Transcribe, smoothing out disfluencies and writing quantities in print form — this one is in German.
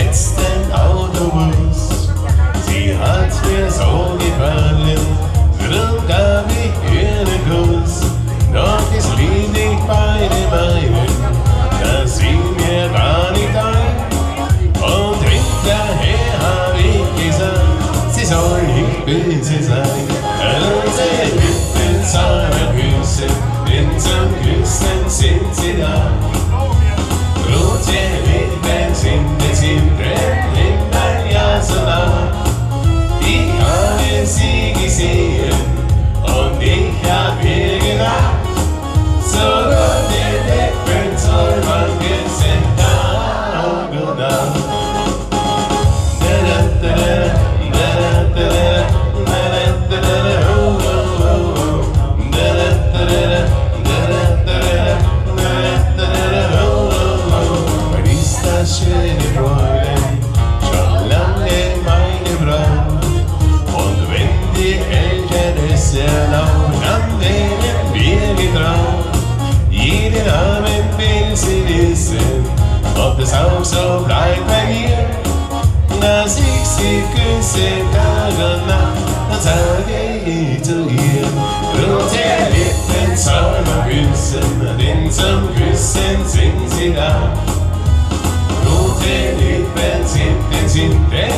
letzten Autobus. Sie hat mir so gefallen, drum gab ich ihr den Kuss. Doch es liegt nicht bei dem einen, das fiel mir gar nicht ein. Und hinterher hab ich gesagt, sie soll nicht böse sein. Unsere Lippen sollen küssen, denn zum Küssen sind sie da. Rote Lippen sind es im Himmel ja so nah. Ich habe sie gesehen und ich hab ihr gedacht, so rote Lippen soll man küssen, Tag und Nacht. Schöne Fräulein, schon lange meine Braut. Und wenn die Eltern es erlauben, dann werden wir getraut. Jeden Abend will sie wissen, ob das auch so bleibt bei mir. Dass ich sie küsse Tag und Nacht, dann sage ich zu ihr, rote Lippen soll man küssen, denn zum Küssen sind sie da. Rote Lippen sind